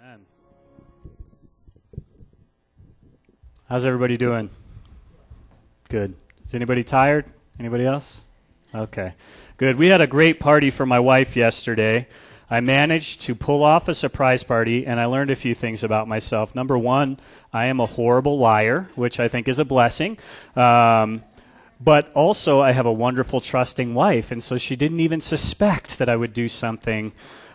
Amen. How's everybody doing? Good. Is anybody tired? Anybody else? Okay. Good. We had a great party for my wife yesterday. I managed to pull off a surprise party, and I learned a few things about myself. Number one, I am a horrible liar, which I think is a blessing. But also, I have a wonderful, trusting wife, and so she didn't even suspect that I would do something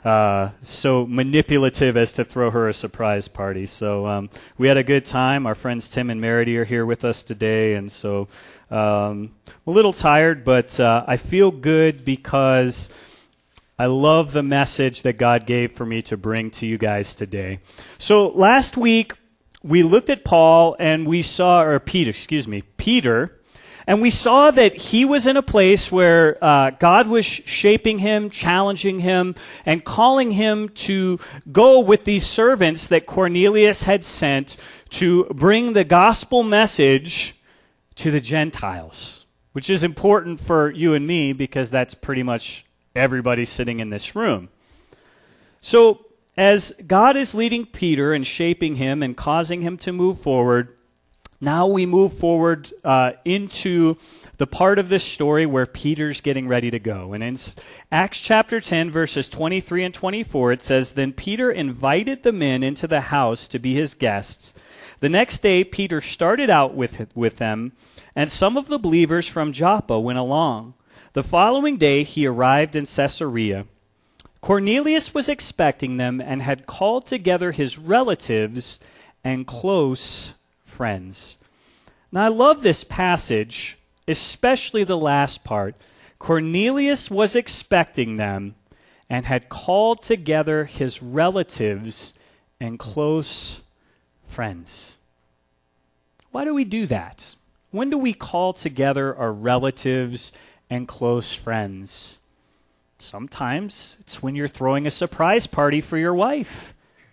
so manipulative as to throw her a surprise party. So we had a good time. Our friends Tim and Meredy are here with us today, and so I'm a little tired, but I feel good because I love the message that God gave for me to bring to you guys today. So last week, we looked at Paul, and we saw, or Peter, and we saw that he was in a place where God was shaping him, challenging him, and calling him to go with these servants that Cornelius had sent to bring the gospel message to the Gentiles, which is important for you and me because that's pretty much everybody sitting in this room. So as God is leading Peter and shaping him and causing him to move forward, now we move forward into the part of this story where Peter's getting ready to go. And in Acts chapter 10, verses 23 and 24, it says, "Then Peter invited the men into the house to be his guests. The next day, Peter started out with them, and some of the believers from Joppa went along. The following day, he arrived in Caesarea. Cornelius was expecting them and had called together his relatives and close friends." Now, I love this passage, especially the last part. Cornelius was expecting them and had called together his relatives and close friends. Why do we do that? When do we call together our relatives and close friends? Sometimes it's when you're throwing a surprise party for your wife.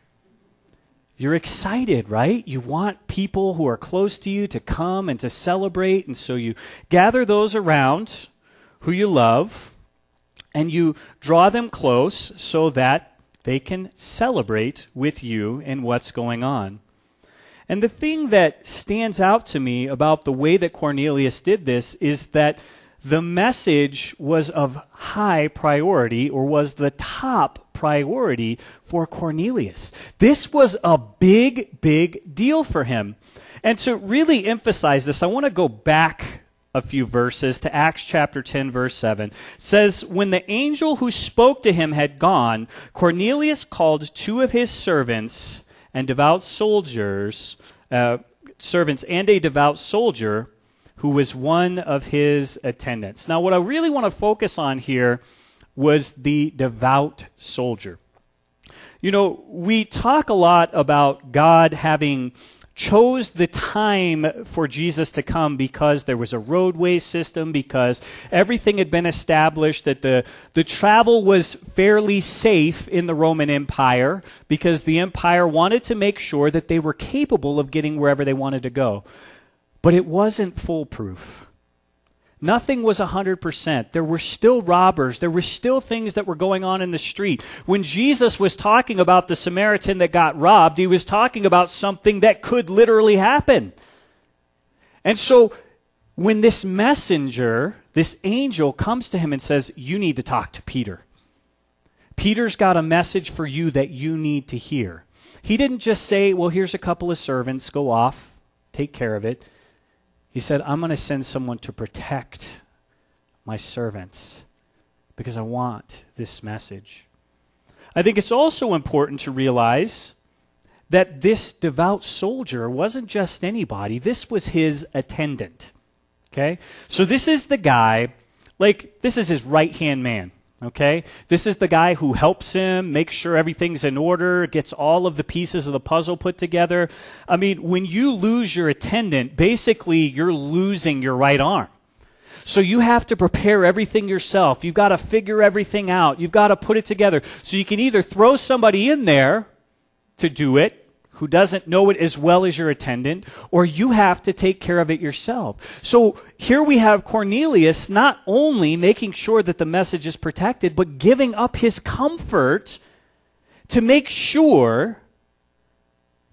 You're excited, right? You want people who are close to you to come and to celebrate, and so you gather those around who you love, and you draw them close so that they can celebrate with you in what's going on. And the thing that stands out to me about the way that Cornelius did this is that the message was of high priority, or was the top priority for Cornelius. This was a big, big deal for him. And to really emphasize this, I want to go back a few verses to Acts chapter 10, verse 7. It says, "When the angel who spoke to him had gone, Cornelius called two of his servants and devout soldiers, servants and a devout soldier, who was one of his attendants." Now, what I really want to focus on here was the devout soldier. You know, we talk a lot about God having chose the time for Jesus to come because there was a roadway system, because everything had been established, that the travel was fairly safe in the Roman Empire, because the empire wanted to make sure that they were capable of getting wherever they wanted to go. But it wasn't foolproof. Nothing was 100%. There were still robbers. There were still things that were going on in the street. When Jesus was talking about the Samaritan that got robbed, he was talking about something that could literally happen. And so when this messenger, this angel, comes to him and says, "You need to talk to Peter. Peter's got a message for you that you need to hear." He didn't just say, "Well, here's a couple of servants. Go off. Take care of it." He said, "I'm going to send someone to protect my servants because I want this message." I think it's also important to realize that this devout soldier wasn't just anybody. This was his attendant. Okay? So this is the guy, this is his right-hand man. Okay? This is the guy who helps him, makes sure everything's in order, gets all of the pieces of the puzzle put together. I mean, when you lose your attendant, basically you're losing your right arm. So you have to prepare everything yourself. You've got to figure everything out. You've got to put it together. So you can either throw somebody in there to do it, who doesn't know it as well as your attendant, or you have to take care of it yourself. So here we have Cornelius not only making sure that the message is protected, but giving up his comfort to make sure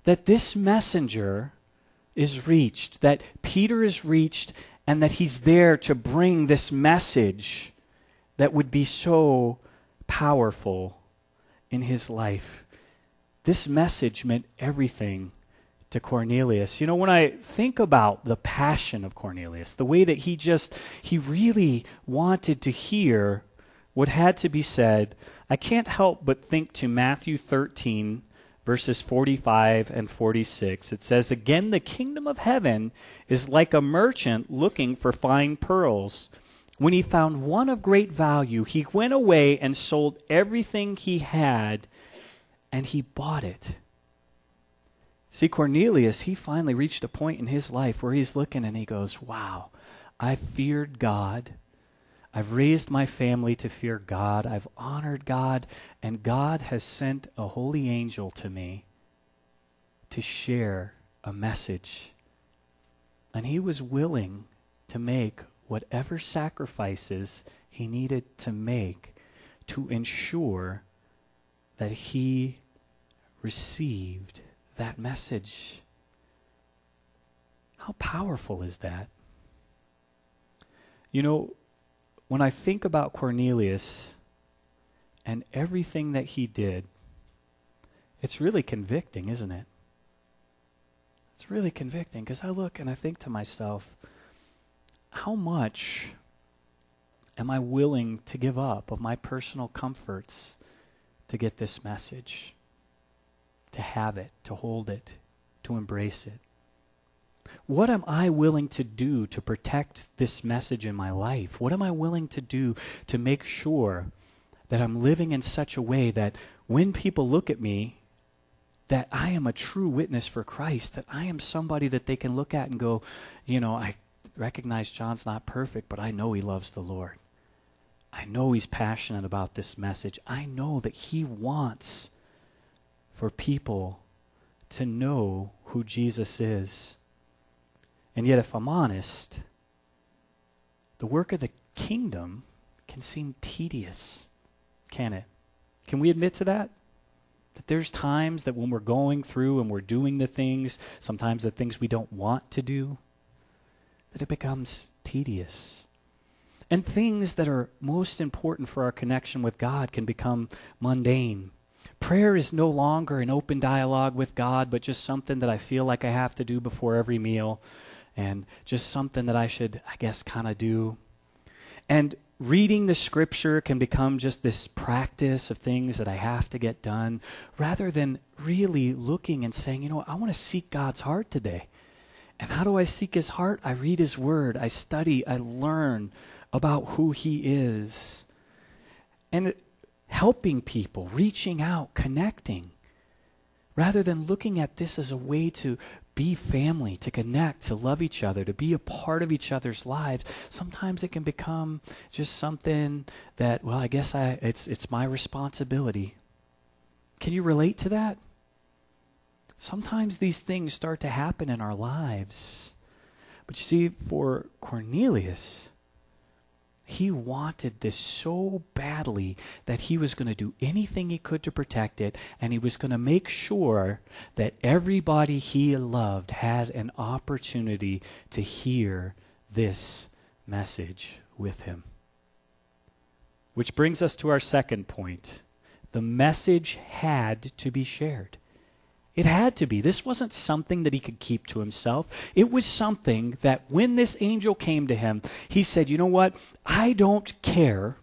that this messenger is reached, that Peter is reached, and that he's there to bring this message that would be so powerful in his life. This message meant everything to Cornelius. You know, when I think about the passion of Cornelius, the way that he really wanted to hear what had to be said, I can't help but think to Matthew 13, verses 45 and 46. It says, "Again, the kingdom of heaven is like a merchant looking for fine pearls. When he found one of great value, he went away and sold everything he had, and he bought it." See, Cornelius, he finally reached a point in his life where he's looking and he goes, wow, I feared God. I've raised my family to fear God. I've honored God, and God has sent a holy angel to me to share a message. And he was willing to make whatever sacrifices he needed to make to ensure that he received that message. How powerful is that? You know, when I think about Cornelius and everything that he did, it's really convicting, isn't it? It's really convicting because I look and I think to myself, how much am I willing to give up of my personal comforts to get this message, to have it, to hold it, to embrace it? What am I willing to do to protect this message in my life? What am I willing to do to make sure that I'm living in such a way that when people look at me, that I am a true witness for Christ, that I am somebody that they can look at and go, you know, I recognize John's not perfect, but I know he loves the Lord. I know he's passionate about this message. I know that he wants for people to know who Jesus is. And yet, if I'm honest, the work of the kingdom can seem tedious, can it? Can we admit to that? That there's times that when we're going through and we're doing the things, sometimes the things we don't want to do, that it becomes tedious. And things that are most important for our connection with God can become mundane. Prayer is no longer an open dialogue with God, but just something that I feel like I have to do before every meal, and just something that I should, I guess, kind of do. And reading the scripture can become just this practice of things that I have to get done, rather than really looking and saying, you know, I want to seek God's heart today. And how do I seek his heart? I read his word, I study, I learn about who he is. And helping people, reaching out, connecting, rather than looking at this as a way to be family, to connect, to love each other, to be a part of each other's lives. Sometimes it can become just something that, well, I guess it's my responsibility. Can you relate to that? Sometimes these things start to happen in our lives. But you see, for Cornelius, he wanted this so badly that he was going to do anything he could to protect it, and he was going to make sure that everybody he loved had an opportunity to hear this message with him. Which brings us to our second point. The message had to be shared. It had to be. This wasn't something that he could keep to himself. It was something that when this angel came to him, he said, you know what? I don't care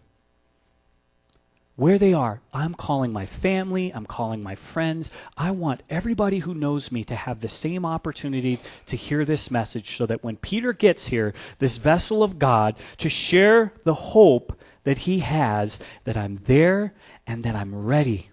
where they are. I'm calling my family. I'm calling my friends. I want everybody who knows me to have the same opportunity to hear this message, so that when Peter gets here, this vessel of God, to share the hope that he has, that I'm there and that I'm ready.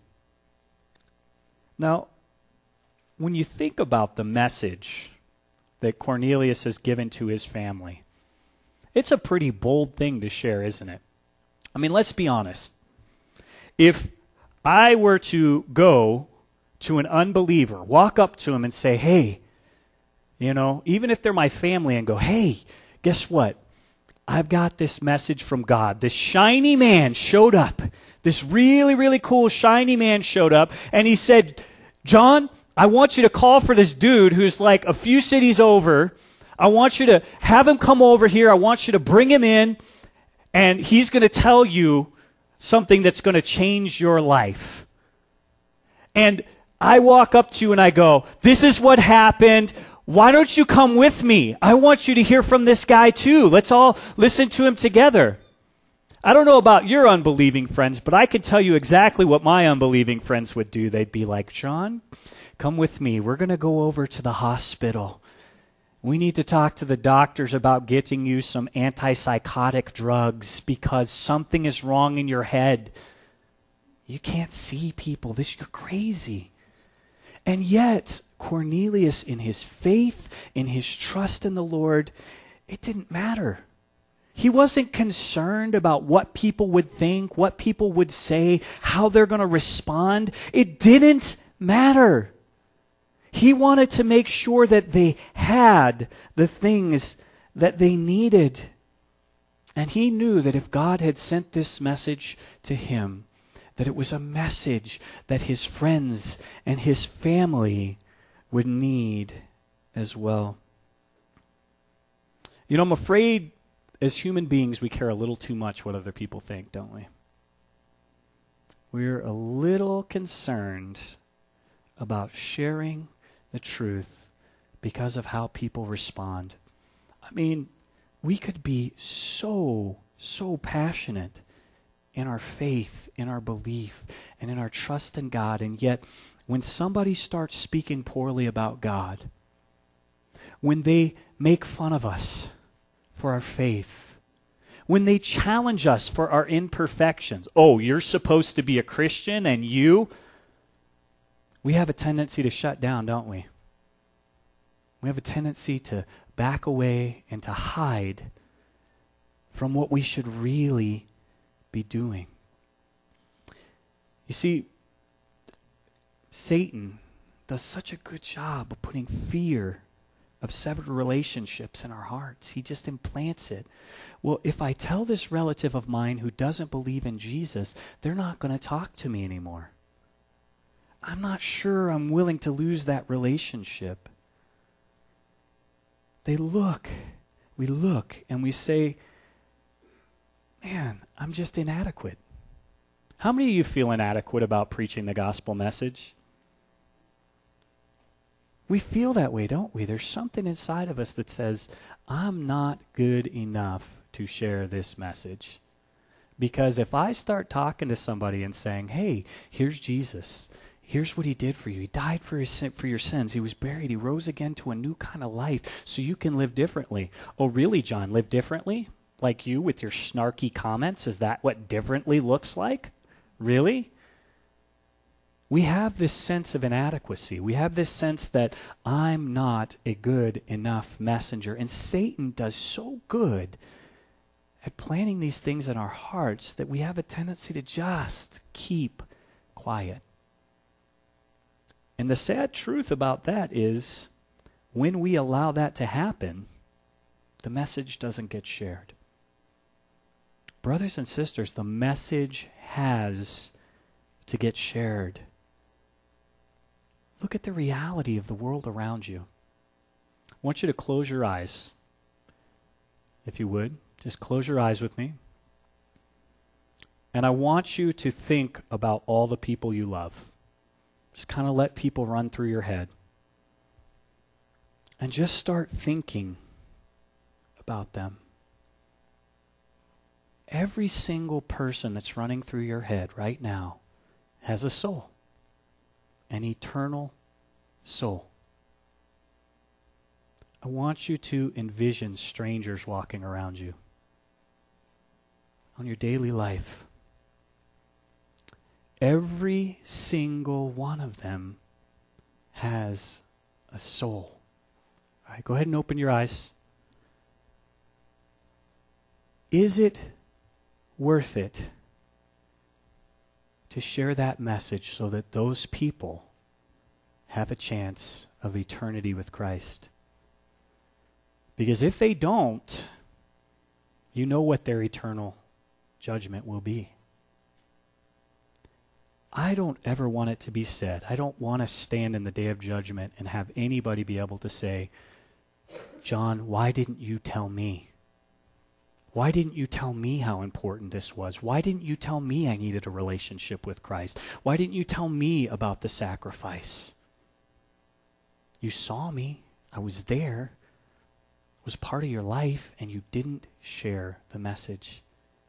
Now, when you think about the message that Cornelius has given to his family, it's a pretty bold thing to share, isn't it? I mean, let's be honest. If I were to go to an unbeliever, walk up to him and say, hey, you know, even if they're my family, and go, hey, guess what? I've got this message from God. This shiny man showed up. This really, really cool shiny man showed up, and he said, John, I want you to call for this dude who's like a few cities over. I want you to have him come over here. I want you to bring him in, and he's going to tell you something that's going to change your life. And I walk up to you and I go, this is what happened. Why don't you come with me? I want you to hear from this guy too. Let's all listen to him together. I don't know about your unbelieving friends, but I can tell you exactly what my unbelieving friends would do. They'd be like, John, come with me. We're going to go over to the hospital. We need to talk to the doctors about getting you some antipsychotic drugs because something is wrong in your head. You can't see people. You're crazy. And yet, Cornelius, in his faith, in his trust in the Lord, it didn't matter. He wasn't concerned about what people would think, what people would say, how they're going to respond. It didn't matter. He wanted to make sure that they had the things that they needed. And he knew that if God had sent this message to him, that it was a message that his friends and his family would need as well. You know, I'm afraid as human beings we care a little too much what other people think, don't we? We're a little concerned about sharing the truth because of how people respond. I mean, we could be so passionate in our faith, in our belief, and in our trust in God, and yet when somebody starts speaking poorly about God, when they make fun of us for our faith, when they challenge us for our imperfections, oh, you're supposed to be a Christian and we have a tendency to shut down, don't we? We have a tendency to back away and to hide from what we should really be doing. You see, Satan does such a good job of putting fear of severed relationships in our hearts. He just implants it. Well, if I tell this relative of mine who doesn't believe in Jesus, they're not going to talk to me anymore. I'm not sure I'm willing to lose that relationship. We look, and we say, man, I'm just inadequate. How many of you feel inadequate about preaching the gospel message? We feel that way, don't we? There's something inside of us that says, I'm not good enough to share this message. Because if I start talking to somebody and saying, hey, here's Jesus. Here's what he did for you. He died for your sins. He was buried. He rose again to a new kind of life so you can live differently. Oh, really, John? Live differently? Like you with your snarky comments? Is that what differently looks like? Really? We have this sense of inadequacy. We have this sense that I'm not a good enough messenger. And Satan does so good at planting these things in our hearts that we have a tendency to just keep quiet. And the sad truth about that is when we allow that to happen, the message doesn't get shared. Brothers and sisters, the message has to get shared. Look at the reality of the world around you. I want you to close your eyes, if you would. Just close your eyes with me. And I want you to think about all the people you love. Just kind of let people run through your head. And just start thinking about them. Every single person that's running through your head right now has a soul. An eternal soul. I want you to envision strangers walking around you on your daily life. Every single one of them has a soul. All right, go ahead and open your eyes. Is it worth it to share that message so that those people have a chance of eternity with Christ? Because if they don't, you know what their eternal judgment will be. I don't ever want it to be said. I don't want to stand in the day of judgment and have anybody be able to say, John, why didn't you tell me? Why didn't you tell me how important this was? Why didn't you tell me I needed a relationship with Christ? Why didn't you tell me about the sacrifice? You saw me. I was there. It was part of your life, and you didn't share the message.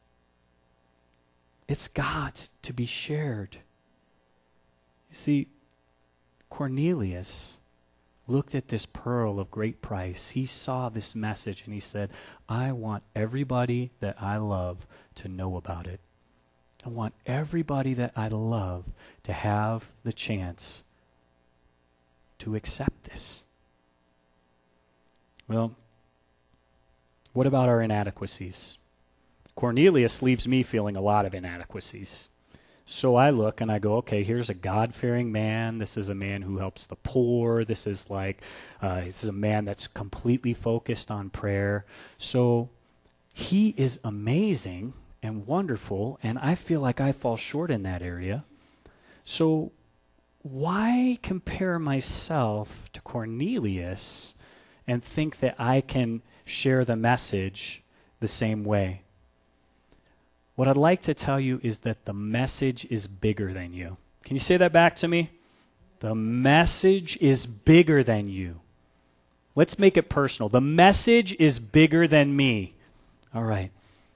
It's got to be shared. You see, Cornelius looked at this pearl of great price. He saw this message and he said, I want everybody that I love to know about it. I want everybody that I love to have the chance to accept this. Well, what about our inadequacies? Cornelius leaves me feeling a lot of inadequacies. So I look and I go, okay, here's a God-fearing man. This is a man who helps the poor. This is a man that's completely focused on prayer. So he is amazing and wonderful, and I feel like I fall short in that area. So why compare myself to Cornelius and think that I can share the message the same way? What I'd like to tell you is that the message is bigger than you. Can you say that back to me? The message is bigger than you. Let's make it personal. The message is bigger than me. All right.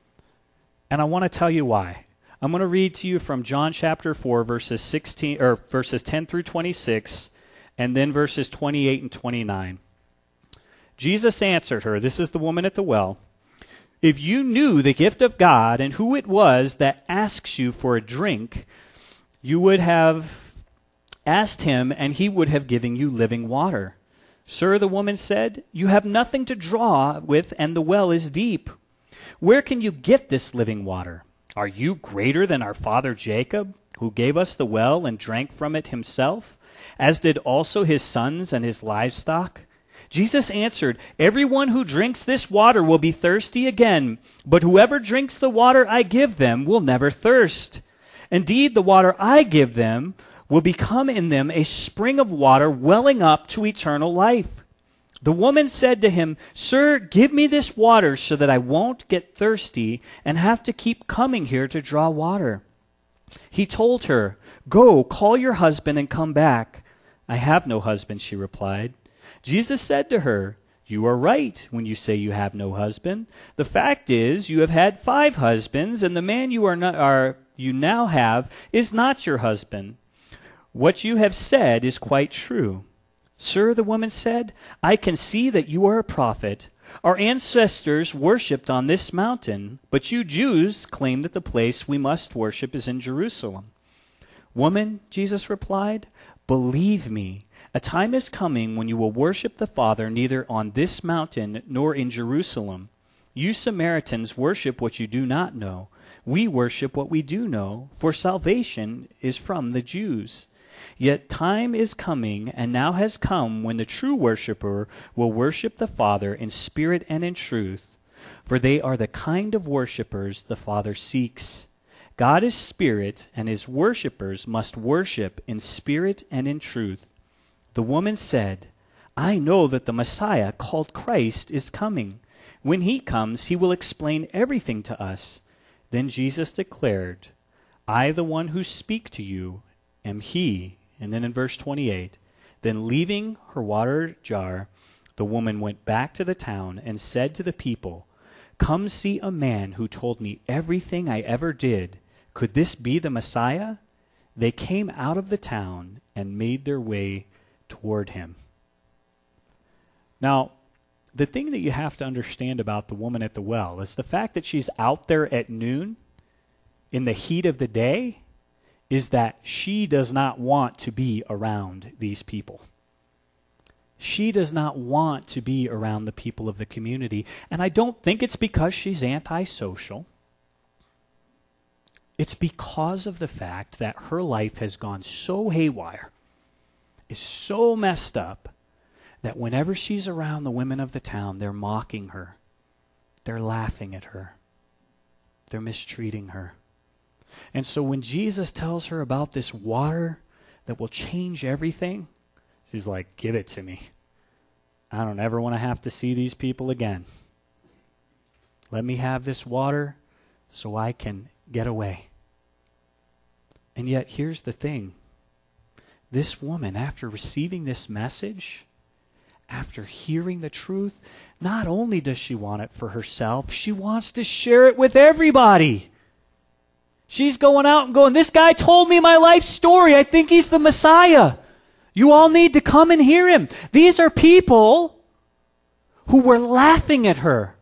And I want to tell you why. I'm going to read to you from John chapter 4, verses 10 through 26, and then verses 28 and 29. Jesus answered her, this is the woman at the well, if you knew the gift of God and who it was that asks you for a drink, you would have asked him, and he would have given you living water. Sir, the woman said, you have nothing to draw with, and the well is deep. Where can you get this living water? Are you greater than our father Jacob, who gave us the well and drank from it himself, as did also his sons and his livestock? Jesus answered, everyone who drinks this water will be thirsty again, but whoever drinks the water I give them will never thirst. Indeed, the water I give them will become in them a spring of water welling up to eternal life. The woman said to him, Sir, give me this water so that I won't get thirsty and have to keep coming here to draw water. He told her, Go, call your husband and come back. I have no husband, she replied. Jesus said to her, You are right when you say you have no husband. The fact is, you have had 5 husbands, and the man you now have is not your husband. What you have said is quite true. Sir, the woman said, I can see that you are a prophet. Our ancestors worshipped on this mountain, but you Jews claim that the place we must worship is in Jerusalem. Woman, Jesus replied, believe me, a time is coming when you will worship the Father neither on this mountain nor in Jerusalem. You Samaritans worship what you do not know. We worship what we do know, for salvation is from the Jews. Yet time is coming, and now has come, when the true worshiper will worship the Father in spirit and in truth, for they are the kind of worshipers the Father seeks. God is spirit, and his worshipers must worship in spirit and in truth. The woman said, I know that the Messiah, called Christ, is coming. When he comes, he will explain everything to us. Then Jesus declared, I, the one who speak to you, am he. And then in verse 28, then leaving her water jar, the woman went back to the town and said to the people, Come see a man who told me everything I ever did. Could this be the Messiah? They came out of the town and made their way toward him. Now, the thing that you have to understand about the woman at the well is the fact that she's out there at noon in the heat of the day is that she does not want to be around these people. She does not want to be around the people of the community. And I don't think it's because she's antisocial. It's because of the fact that her life has gone so haywire, is so messed up, that whenever she's around the women of the town, they're mocking her. They're laughing at her. They're mistreating her. And so when Jesus tells her about this water that will change everything, she's like, give it to me. I don't ever want to have to see these people again. Let me have this water so I can get away. And yet, here's the thing. This woman, after receiving this message, after hearing the truth, not only does she want it for herself, she wants to share it with everybody. She's going out and going, this guy told me my life story. I think he's the Messiah. You all need to come and hear him. These are people who were laughing at her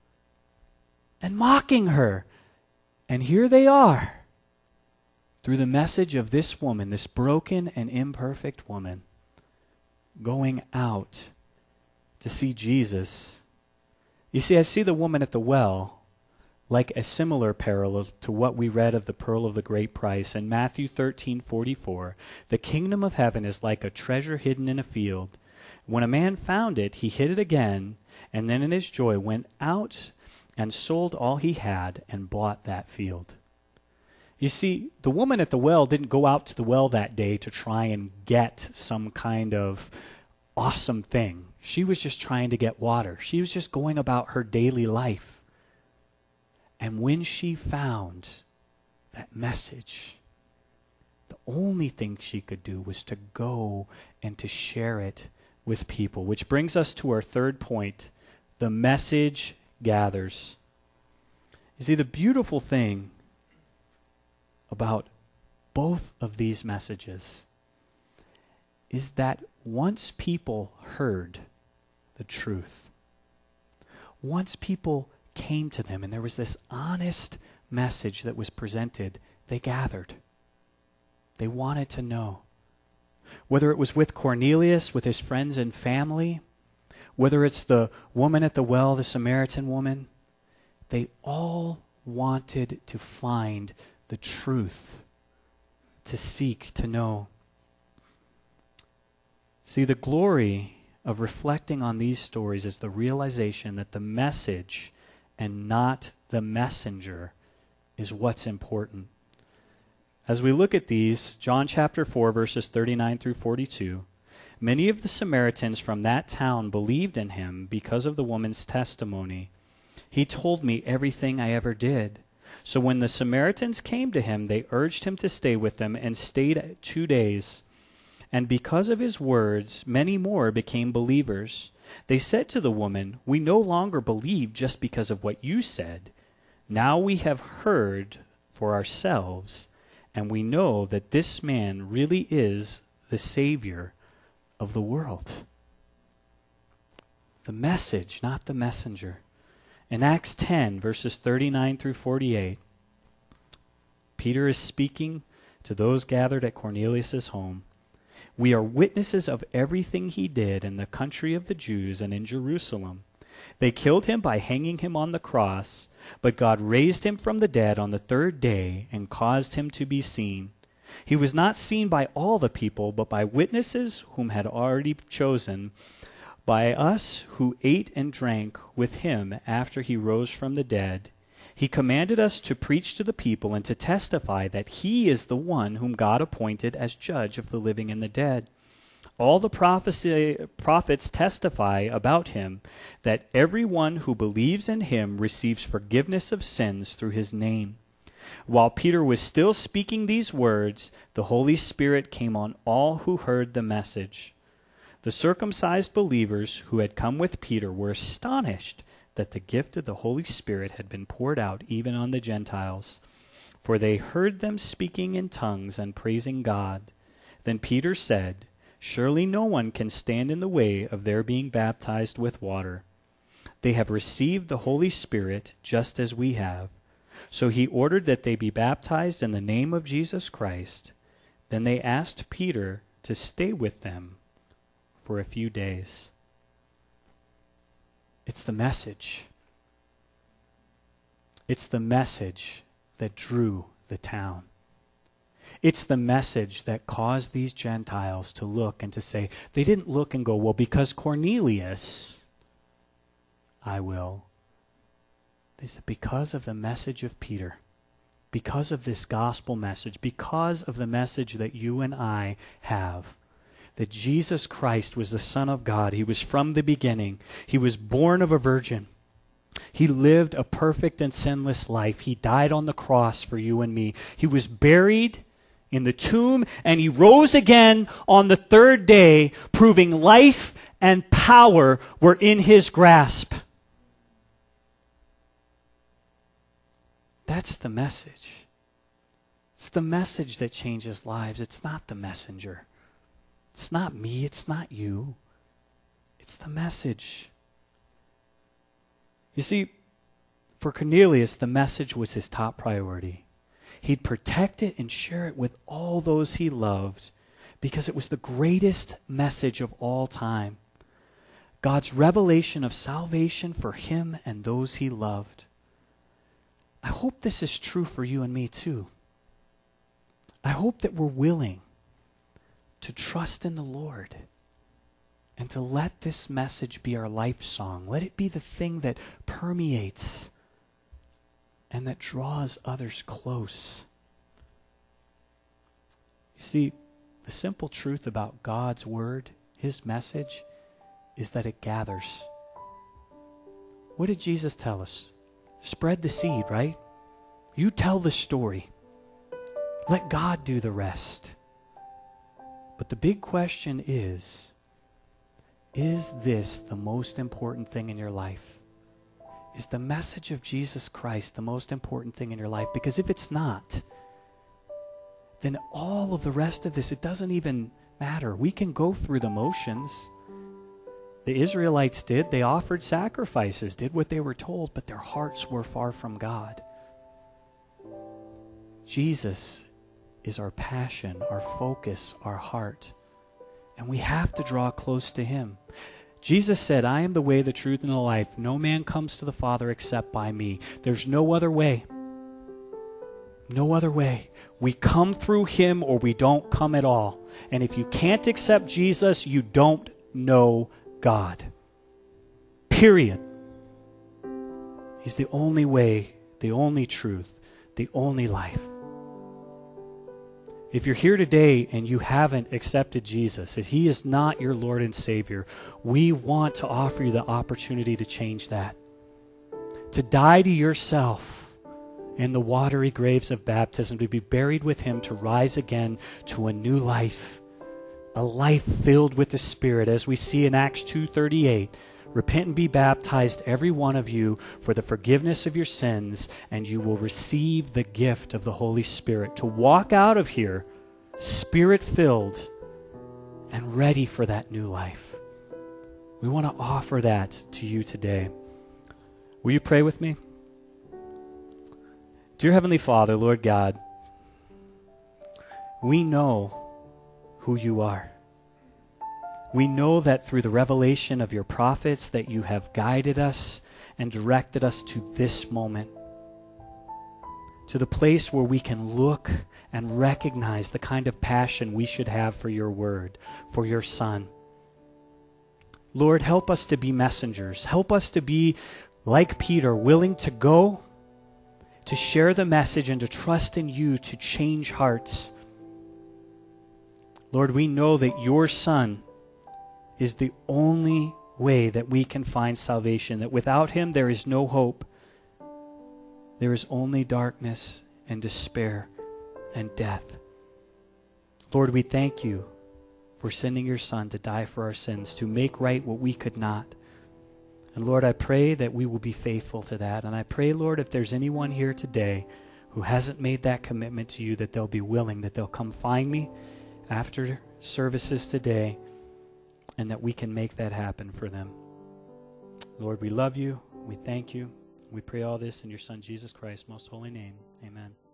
and mocking her. And here they are, through the message of this woman, this broken and imperfect woman, going out to see Jesus. You see, I see the woman at the well like a similar parallel to what we read of the pearl of the great price in Matthew 13:44. The kingdom of heaven is like a treasure hidden in a field. When a man found it, he hid it again, and then in his joy went out and sold all he had and bought that field. You see, the woman at the well didn't go out to the well that day to try and get some kind of awesome thing. She was just trying to get water. She was just going about her daily life. And when she found that message, the only thing she could do was to go and to share it with people. Which brings us to our third point. The message gathers. You see, the beautiful thing about both of these messages is that once people heard the truth, once people came to them and there was this honest message that was presented, they gathered. They wanted to know. Whether it was with Cornelius, with his friends and family, whether it's the woman at the well, the Samaritan woman, they all wanted to find the truth, to seek, to know. See, the glory of reflecting on these stories is the realization that the message and not the messenger is what's important. As we look at these, John chapter 4, verses 39 through 42, many of the Samaritans from that town believed in him because of the woman's testimony. He told me everything I ever did. So when the Samaritans came to him, they urged him to stay with them and stayed 2 days. And because of his words, many more became believers. They said to the woman, "We no longer believe just because of what you said. Now we have heard for ourselves, and we know that this man really is the Savior of the world." The message, not the messenger. In Acts 10, verses 39 through 48, Peter is speaking to those gathered at Cornelius' home. "We are witnesses of everything he did in the country of the Jews and in Jerusalem. They killed him by hanging him on the cross, but God raised him from the dead on the third day and caused him to be seen. He was not seen by all the people, but by witnesses whom had already chosen, by us who ate and drank with him after he rose from the dead. He commanded us to preach to the people and to testify that he is the one whom God appointed as judge of the living and the dead. All the prophets testify about him, that everyone who believes in him receives forgiveness of sins through his name." While Peter was still speaking these words, the Holy Spirit came on all who heard the message. The circumcised believers who had come with Peter were astonished that the gift of the Holy Spirit had been poured out even on the Gentiles, for they heard them speaking in tongues and praising God. Then Peter said, "Surely no one can stand in the way of their being baptized with water. They have received the Holy Spirit just as we have." So he ordered that they be baptized in the name of Jesus Christ. Then they asked Peter to stay with them for a few days. It's the message. It's the message that drew the town. It's the message that caused these Gentiles to look and to say, they didn't look and go, well, because Cornelius, I will. They said, because of the message of Peter, because of this gospel message, because of the message that you and I have, that Jesus Christ was the Son of God. He was from the beginning. He was born of a virgin. He lived a perfect and sinless life. He died on the cross for you and me. He was buried in the tomb, and he rose again on the third day, proving life and power were in his grasp. That's the message. It's the message that changes lives. It's not the messenger. It's not me. It's not you. It's the message. You see, for Cornelius, the message was his top priority. He'd protect it and share it with all those he loved because it was the greatest message of all time. God's revelation of salvation for him and those he loved. I hope this is true for you and me too. I hope that we're willing to trust in the Lord and to let this message be our life song. Let it be the thing that permeates and that draws others close. You see, the simple truth about God's word, his message, is that it gathers. What did Jesus tell us? Spread the seed, right? You tell the story. Let God do the rest. But the big question is this the most important thing in your life? Is the message of Jesus Christ the most important thing in your life? Because if it's not, then all of the rest of this, it doesn't even matter. We can go through the motions. The Israelites did. They offered sacrifices, did what they were told, but their hearts were far from God. Jesus is our passion, our focus, our heart. And we have to draw close to him. Jesus said, I am the way, the truth, and the life. No man comes to the Father except by me. There's no other way. No other way. We come through him or we don't come at all. And if you can't accept Jesus, you don't know God. Period. He's the only way, the only truth, the only life. If you're here today and you haven't accepted Jesus, if he is not your Lord and Savior, we want to offer you the opportunity to change that. To die to yourself in the watery graves of baptism, to be buried with him, to rise again to a new life, a life filled with the Spirit. As we see in Acts 2:38, repent and be baptized, every one of you, for the forgiveness of your sins, and you will receive the gift of the Holy Spirit. To walk out of here Spirit-filled and ready for that new life. We want to offer that to you today. Will you pray with me? Dear Heavenly Father, Lord God, we know who you are. We know that through the revelation of your prophets that you have guided us and directed us to this moment, to the place where we can look and recognize the kind of passion we should have for your word, for your Son. Lord, help us to be messengers. Help us to be, like Peter, willing to go, to share the message, and to trust in you to change hearts. Lord, we know that your Son is the only way that we can find salvation, that without him there is no hope. There is only darkness and despair and death. Lord, we thank you for sending your Son to die for our sins, to make right what we could not. And Lord, I pray that we will be faithful to that. And I pray, Lord, if there's anyone here today who hasn't made that commitment to you, that they'll be willing, that they'll come find me after services today, and that we can make that happen for them. Lord, we love you. We thank you. We pray all this in your Son, Jesus Christ's most holy name. Amen.